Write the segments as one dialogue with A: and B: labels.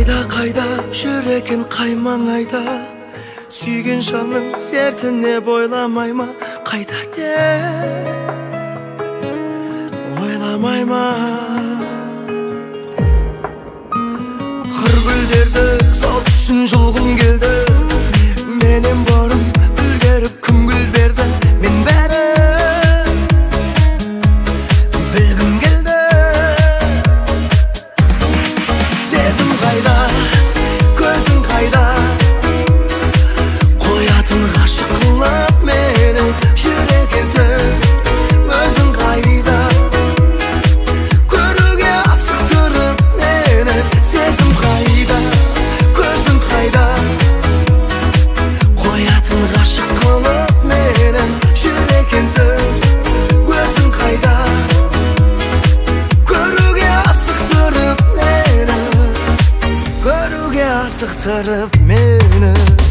A: қайда жүр екен қай маңайда, сүйген жанның сертіне бойламай ма, қайда деп ойламай ма. Қыр гүлдерді сол үшін жұлғым келді, менен бұрын үлгеріп кім гүл берді, мен бәрі білгім келді. Сезім қайда, көзің қайда, қоятын ғашық қылып мені жүр екенсің. Өзің қайда, көруге асықтырып мені. Сезім қайда, көзің қайда, қоятын ғашық қылып мені жүр екенсің. Өзің қайда, көруге асықтырып мені, көруге асықтырып мені.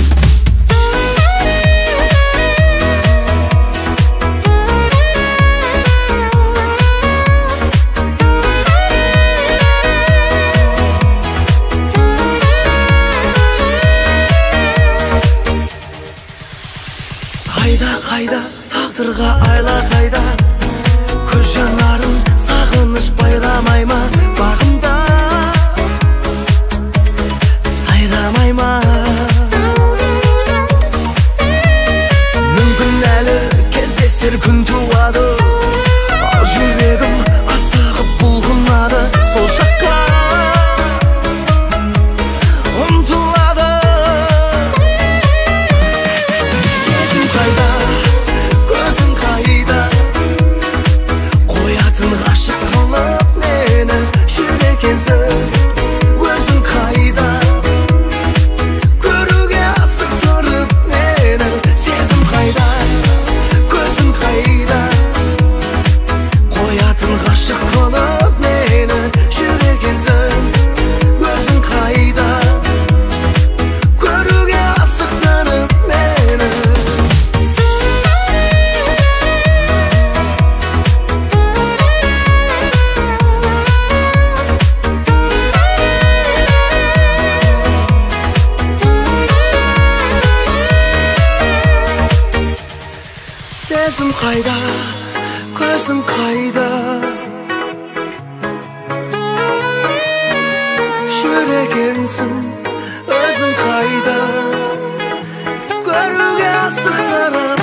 A: Қайда, тағдырға айла қайда, көз жанарын сағыныш байламай ма, бағымда сайрамай ма. Мүмкін әлі кездесер күн туады, ал жүрегім асығып бұлғынады, сол жаққа ұмтылады. Сезім қайда, көзің қайда, қоятын ғашық қылып мені жүр екенсің. Өзің қайда, көруге асықтырып мені. Сезім қайда, көзің қайда, қоятын ғашық қылып мені жүр екенсің. Өзің қайда, көруге асықтырып мені. Сезім қайда, көзім қайда, жүр екенсің. Өзің қайда, көруге асықтырып